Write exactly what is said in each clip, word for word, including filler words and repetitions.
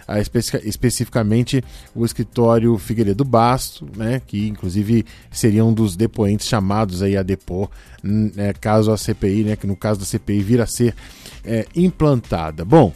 ah, especi- especificamente o escritório Figueiredo Basto, né, que inclusive seria um dos depoentes chamados aí a depor, né, caso a C P I, né, que no caso da C P I vir a ser é, implantada. Bom,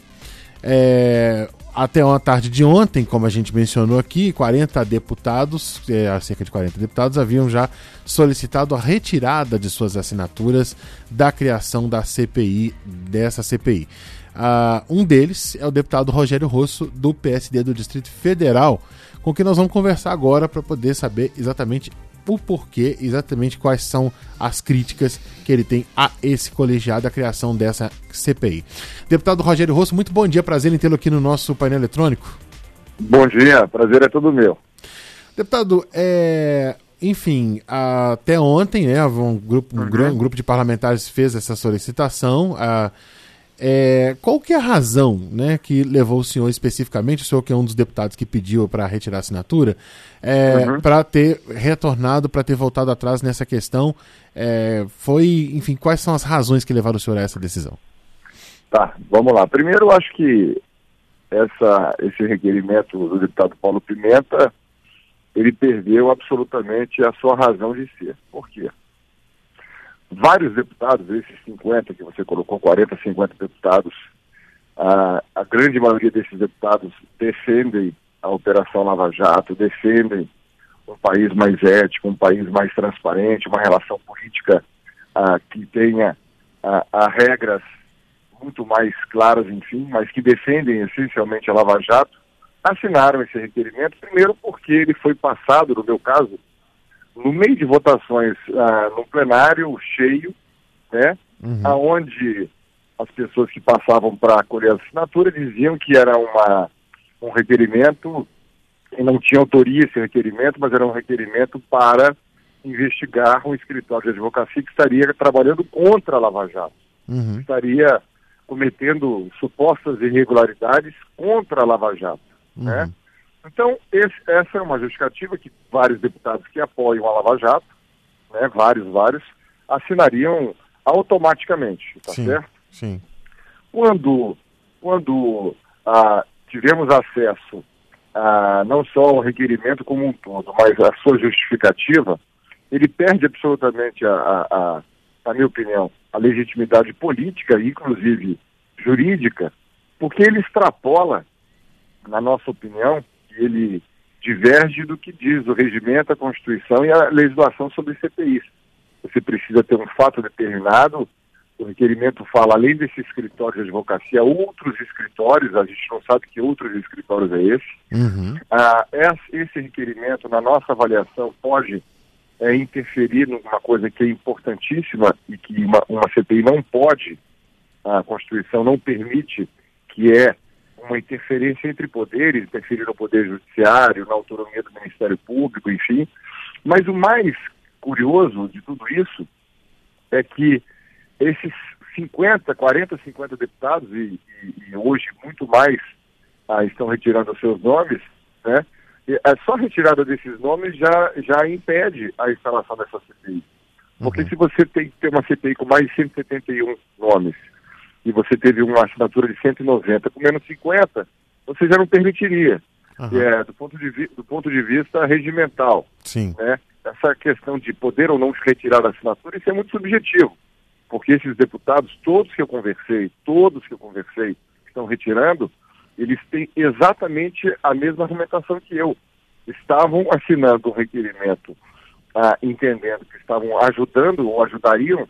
é, até uma tarde de ontem, como a gente mencionou aqui, quarenta deputados, é, cerca de quarenta deputados, haviam já solicitado a retirada de suas assinaturas da criação da C P I, dessa C P I. Uh, um deles é o deputado Rogério Rosso, do P S D do Distrito Federal, com quem nós vamos conversar agora para poder saber exatamente o porquê, exatamente quais são as críticas que ele tem a esse colegiado, a criação dessa C P I. Deputado Rogério Rosso, muito bom dia, prazer em tê-lo aqui no nosso painel eletrônico. Bom dia, prazer é todo meu. Deputado, é... enfim, até ontem, né, um grupo, um, uhum. um grupo de parlamentares fez essa solicitação. A, é, qual que é a razão, né, que levou o senhor especificamente, o senhor que é um dos deputados que pediu para retirar a assinatura, é, uhum. para ter retornado, para ter voltado atrás nessa questão? É, foi, enfim, quais são as razões que levaram o senhor a essa decisão? Tá, vamos lá. Primeiro, eu acho que essa, esse requerimento do deputado Paulo Pimenta, ele perdeu absolutamente a sua razão de ser. Por quê? Vários deputados, esses cinquenta que você colocou, quarenta, cinquenta deputados, a, a grande maioria desses deputados defendem a Operação Lava Jato, defendem um país mais ético, um país mais transparente, uma relação política a, que tenha a, a regras muito mais claras, enfim, mas que defendem essencialmente a Lava Jato, assinaram esse requerimento, primeiro porque ele foi passado, no meu caso, no meio de votações ah, no plenário cheio, né, uhum. aonde as pessoas que passavam para colher a assinatura diziam que era uma, um requerimento, e não tinha autoria esse requerimento, mas era um requerimento para investigar um escritório de advocacia que estaria trabalhando contra a Lava Jato, uhum. estaria cometendo supostas irregularidades contra a Lava Jato, uhum. né? Então, esse, essa é uma justificativa que vários deputados que apoiam a Lava Jato, né, vários, vários, assinariam automaticamente, tá sim, certo? Sim. Quando, quando ah, tivemos acesso a não só ao requerimento como um todo, mas a sua justificativa, ele perde absolutamente, a, a, a, a minha opinião, a legitimidade política, inclusive jurídica, porque ele extrapola, na nossa opinião, ele diverge do que diz o regimento, a Constituição e a legislação sobre C P Is. Você precisa ter um fato determinado, o requerimento fala, além desse escritório de advocacia, outros escritórios, a gente não sabe que outros escritórios é esse. Uhum. Ah, esse requerimento, na nossa avaliação, pode é, interferir numa coisa que é importantíssima e que uma, uma C P I não pode, a Constituição não permite, que é uma interferência entre poderes, interferir no poder judiciário, na autonomia do Ministério Público, enfim. Mas o mais curioso de tudo isso é que esses cinquenta, quarenta, cinquenta deputados, e, e, e hoje muito mais ah, estão retirando os seus nomes, né? E a só retirada desses nomes já, já impede a instalação dessa C P I. Porque uhum. se você tem que ter uma C P I com mais de cento e setenta e um nomes, e você teve uma assinatura de cento e noventa, com menos cinquenta, você já não permitiria, uhum. é, do, ponto de vi- do ponto de vista regimental. Sim. Né? Essa questão de poder ou não se retirar da assinatura, isso é muito subjetivo, porque esses deputados, todos que eu conversei, todos que eu conversei, que estão retirando, eles têm exatamente a mesma argumentação que eu. Estavam assinando o requerimento, ah, entendendo que estavam ajudando ou ajudariam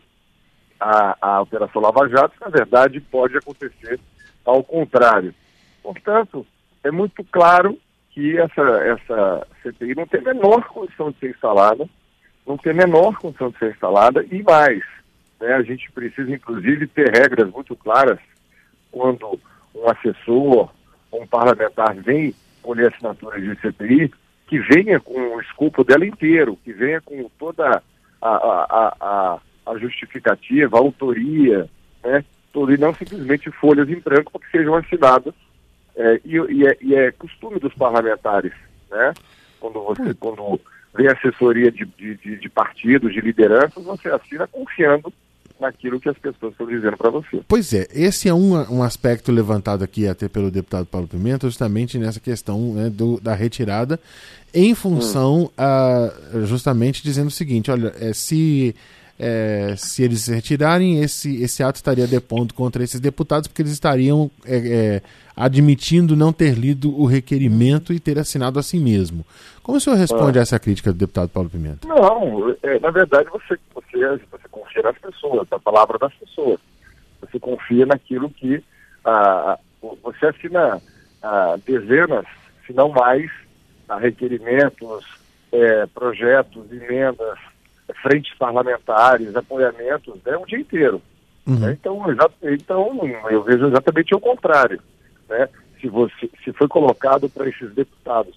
A, a Operação Lava Jato, na verdade, pode acontecer ao contrário. Portanto, é muito claro que essa, essa C P I não tem a menor condição de ser instalada, não tem a menor condição de ser instalada, e mais, né, a gente precisa, inclusive, ter regras muito claras quando um assessor ou um parlamentar vem colher assinaturas de C P I, que venha com o escopo dela inteiro, que venha com toda a... a, a, a a justificativa, a autoria, né, tudo, e não simplesmente folhas em branco para que sejam assinadas. É, e, e, é, e é costume dos parlamentares, né, quando você quando vem assessoria de, de, de partidos, de lideranças, você assina confiando naquilo que as pessoas estão dizendo para você. Pois é, esse é um, um aspecto levantado aqui até pelo deputado Paulo Pimenta, justamente nessa questão, né, do, da retirada, em função, hum. a, justamente dizendo o seguinte, olha, é, se, é, se eles se retirarem, esse, esse ato estaria depondo contra esses deputados, porque eles estariam é, é, admitindo não ter lido o requerimento e ter assinado a si mesmo. Como o senhor responde ah. a essa crítica do deputado Paulo Pimenta? Não, é, na verdade você, você, você confia nas pessoas, na palavra das pessoas. Você confia naquilo que ah, você assina ah, dezenas, se não mais, ah, requerimentos, é, projetos, emendas, frentes parlamentares, apoiamentos, né, o dia inteiro. Uhum. Né? Então, então, eu vejo exatamente o contrário. Né? Se, você, se foi colocado para esses deputados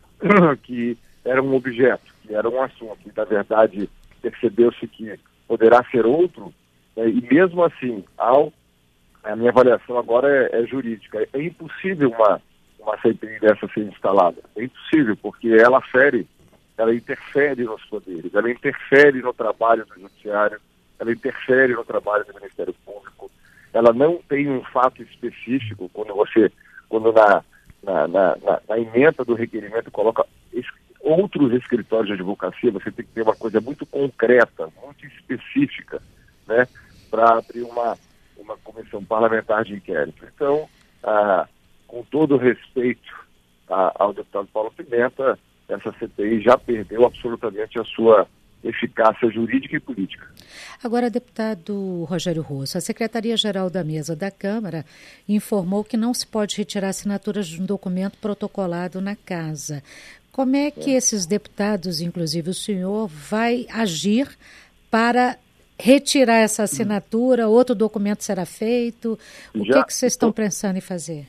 que era um objeto, que era um assunto, e na verdade percebeu-se que poderá ser outro, né, e mesmo assim, ao, a minha avaliação agora é, é jurídica, é, é impossível uma, uma C P I dessa ser instalada, é impossível, porque ela fere, ela interfere nos poderes, ela interfere no trabalho do judiciário, ela interfere no trabalho do Ministério Público, ela não tem um fato específico, quando você, quando na Na, na, na, na emenda do requerimento coloca es, outros escritórios de advocacia, você tem que ter uma coisa muito concreta, muito específica, né, para abrir uma, uma comissão parlamentar de inquérito. Então, ah, com todo respeito ah, ao deputado Paulo Pimenta, essa C P I já perdeu absolutamente a sua eficácia jurídica e política. Agora, deputado Rogério Rosso, a Secretaria-Geral da Mesa da Câmara informou que não se pode retirar assinaturas de um documento protocolado na casa. Como é que é. esses deputados, inclusive o senhor, vai agir para retirar essa assinatura? Outro documento será feito? O já, que, que vocês estão então, pensando em fazer?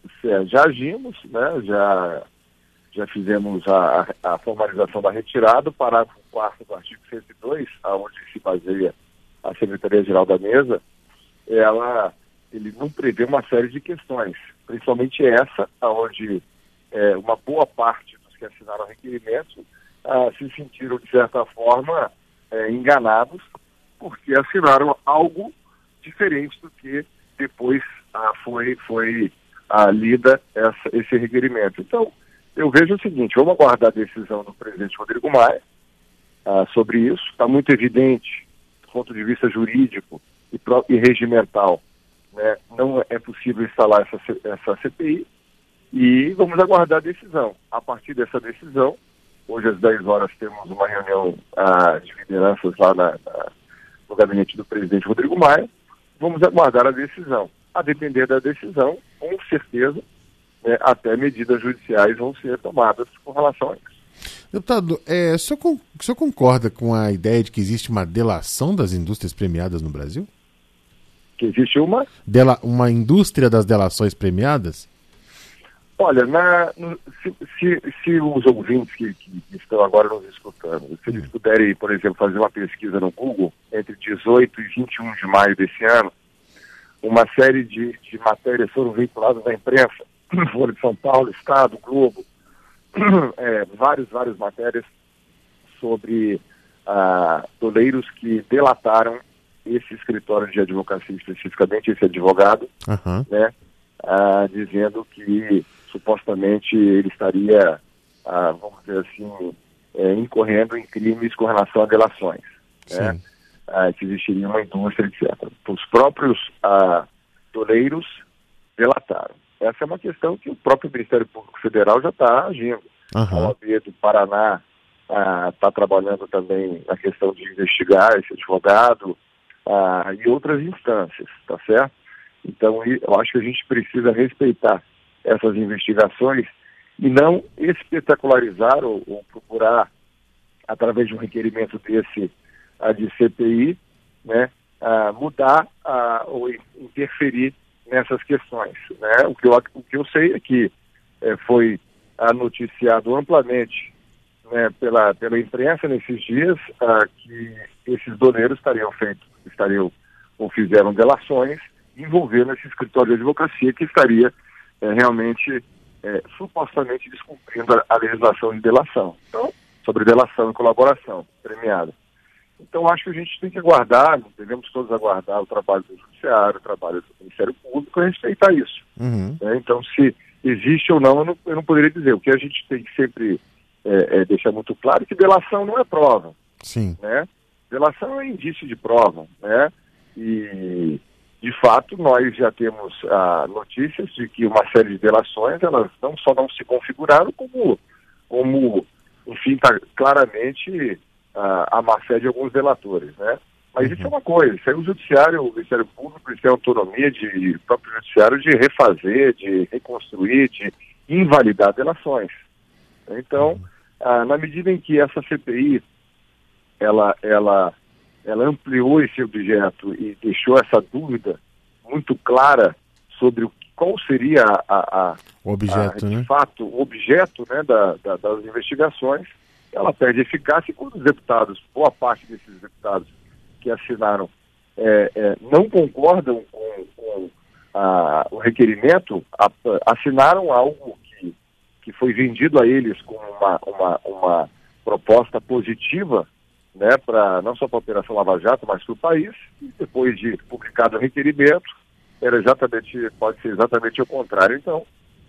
Já agimos, né? Já... Já fizemos a, a formalização da retirada, o parágrafo quarto do artigo cento e dois, onde se baseia a Secretaria-Geral da Mesa, ela, ele não prevê uma série de questões, principalmente essa, onde é, uma boa parte dos que assinaram o requerimento ah, se sentiram, de certa forma, é, enganados, porque assinaram algo diferente do que depois ah, foi, foi ah, lida essa, esse requerimento. Então, eu vejo o seguinte, vamos aguardar a decisão do presidente Rodrigo Maia ah, sobre isso. Está muito evidente, do ponto de vista jurídico e, pro, e regimental, né, não é possível instalar essa, essa C P I e vamos aguardar a decisão. A partir dessa decisão, hoje às dez horas temos uma reunião ah, de lideranças lá na, na, no gabinete do presidente Rodrigo Maia, vamos aguardar a decisão. A depender da decisão, com certeza, É, até medidas judiciais vão ser tomadas com relação a isso. Deputado, é, o, senhor con- o senhor concorda com a ideia de que existe uma delação das indústrias premiadas no Brasil? Que existe uma? Dela- uma indústria das delações premiadas? Olha, na, no, se, se, se os ouvintes que, que estão agora nos escutando, se eles puderem, por exemplo, fazer uma pesquisa no Google, entre dezoito e vinte e um de maio desse ano, uma série de, de matérias foram veiculadas na imprensa, Folha de São Paulo, Estado, Globo, é, várias, várias matérias sobre ah, doleiros que delataram esse escritório de advocacia, especificamente esse advogado, uhum. né, ah, dizendo que supostamente ele estaria, ah, vamos dizer assim, é, incorrendo em crimes com relação a delações, né, ah, que existiria uma indústria, etcétera. Os próprios ah, doleiros delataram. Essa é uma questão que o próprio Ministério Público Federal já está agindo. Uhum. A O A B do Paraná está ah, trabalhando também na questão de investigar esse advogado ah, e outras instâncias, tá certo? Então, eu acho que a gente precisa respeitar essas investigações e não espetacularizar ou, ou procurar, através de um requerimento desse ah, de C P I, né, ah, mudar ah, ou interferir nessas questões, né? O que eu, o que eu sei é que é, foi noticiado amplamente, né, pela, pela imprensa nesses dias ah, que esses doleiros estariam feitos, estariam ou fizeram delações envolvendo esse escritório de advocacia que estaria é, realmente é, supostamente descumprindo a, a legislação de delação. Então, sobre delação e colaboração premiada. Então, acho que a gente tem que aguardar, devemos todos aguardar o trabalho do Judiciário, o trabalho do Ministério Público, e respeitar isso. Uhum. Né? Então, se existe ou não eu, não, eu não poderia dizer. O que a gente tem que sempre é, é, deixar muito claro é que delação não é prova. Sim. Né? Delação é indício de prova, né? E, de fato, nós já temos ah, notícias de que uma série de delações, elas não só não se configuraram, como, como enfim, está claramente ah, a má-fé de alguns delatores, né? Mas uhum. isso é uma coisa, isso é o Judiciário, o Ministério Público, isso é a autonomia de, do próprio Judiciário de refazer, de reconstruir, de invalidar delações. Então, uhum. ah, na medida em que essa C P I, ela, ela, ela ampliou esse objeto e deixou essa dúvida muito clara sobre o, qual seria a, a, o objeto, a, de né? fato, o objeto, né, da, da, das investigações, ela perde eficácia. E quando os deputados, boa parte desses deputados que assinaram, é, é, não concordam com, com a, o requerimento, a, assinaram algo que, que foi vendido a eles como uma, uma, uma proposta positiva, né, pra, não só para a Operação Lava Jato, mas para o país, e depois de publicado o requerimento, era exatamente, pode ser exatamente o contrário. Então,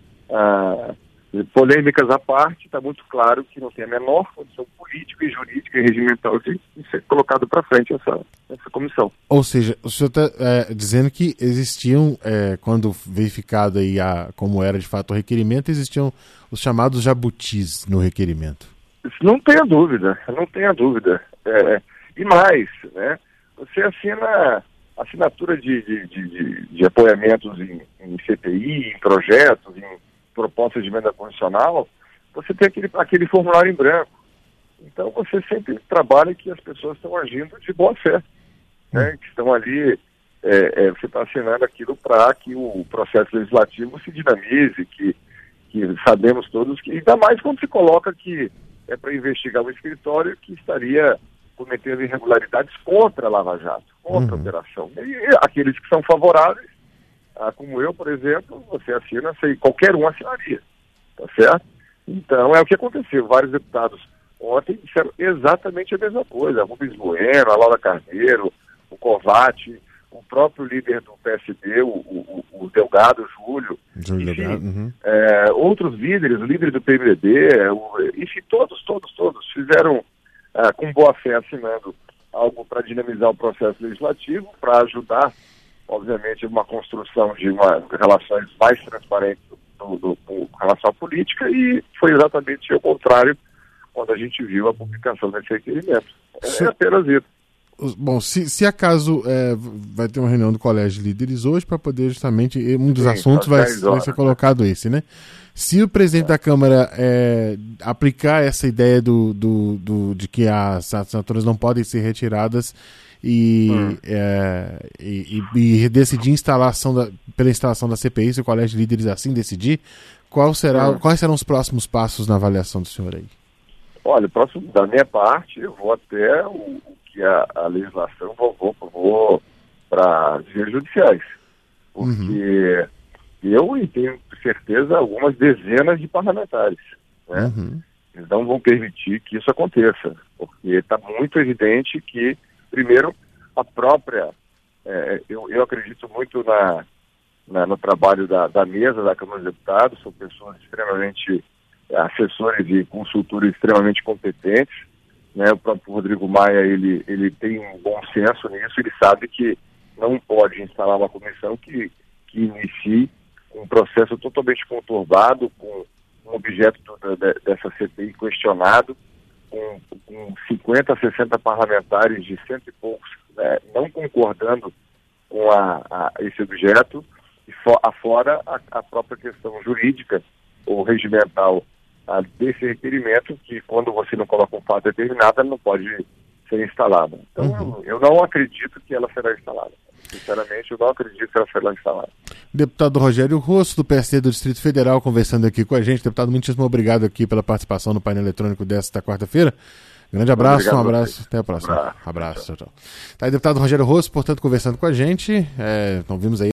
ah, polêmicas à parte, está muito claro que não tem a menor condição política e jurídica e regimental de, de ser colocado para frente essa, essa comissão. Ou seja, o senhor está é, dizendo que existiam, é, quando verificado aí a, como era de fato o requerimento, existiam os chamados jabutis no requerimento. Não tenha dúvida, não tenha dúvida. É, e mais, né? Você assina assinatura de, de, de, de apoiamentos em, em C P I, em projetos, em propostas de emenda constitucional, você tem aquele, aquele formulário em branco. Então você sempre trabalha que as pessoas estão agindo de boa fé, né? Que estão ali, é, é, você está assinando aquilo para que o processo legislativo se dinamize, que, que sabemos todos que, ainda mais quando se coloca que é para investigar o escritório que estaria cometendo irregularidades contra a Lava Jato, contra uhum. a operação. E aqueles que são favoráveis, ah, como eu, por exemplo, você assina, sei, qualquer um assinaria, tá certo? Então, é o que aconteceu. Vários deputados ontem disseram exatamente a mesma coisa. A Rubens Bueno, a Laura Carneiro, o Covatti, o próprio líder do P S D, o, o, o Delgado Júlio, Júlio enfim, Delgado, uhum. é, outros líderes, o líder do P M D B, o, enfim, todos, todos, todos fizeram é, com boa fé assinando algo para dinamizar o processo legislativo, para ajudar, obviamente, uma construção de uma, relações mais transparentes do, do, com relação à política, e foi exatamente o contrário quando a gente viu a publicação desse requerimento. É, é apenas isso. Bom, se, se acaso é, vai ter uma reunião do Colégio de Líderes hoje para poder justamente, um dos Sim, assuntos vai, vai ser colocado esse, né? Se o presidente é. da Câmara é, aplicar essa ideia do, do, do, de que as assinaturas não podem ser retiradas e, hum. é, e, e, e decidir instalação da, pela instalação da C P I, se o Colégio de Líderes assim decidir, qual será, hum. quais serão os próximos passos na avaliação do senhor aí? Olha, próximo, da minha parte, eu vou até o que a, a legislação vou, vou, vou para vias judiciais, porque uhum. eu e tenho certeza algumas dezenas de parlamentares, né? Uhum. Eles não vão permitir que isso aconteça, porque está muito evidente que, primeiro, a própria, é, eu, eu acredito muito na, na, no trabalho da, da mesa da Câmara dos Deputados, são pessoas extremamente, assessores e consultores extremamente competentes, né? O próprio Rodrigo Maia, ele, ele tem um bom senso nisso, ele sabe que não pode instalar uma comissão que, que inicie um processo totalmente conturbado, com um objeto do, de, dessa C P I questionado, com, com cinquenta, sessenta parlamentares de cento e poucos, né, não concordando com a, a esse objeto, e for, afora a, a própria questão jurídica ou regimental a, desse requerimento, que quando você não coloca um fato determinado, ela não pode ser instalada. Então, uhum. eu, eu não acredito que ela será instalada. Sinceramente, eu não acredito que ela será instalada. Deputado Rogério Rosso, do P S D do Distrito Federal, conversando aqui com a gente. Deputado, muitíssimo obrigado aqui pela participação no painel eletrônico desta quarta-feira. Grande abraço, obrigado, um abraço, até a próxima. Abraço, abraço tchau, tchau. Tá aí, deputado Rogério Rosso, portanto, conversando com a gente. É, então, vimos aí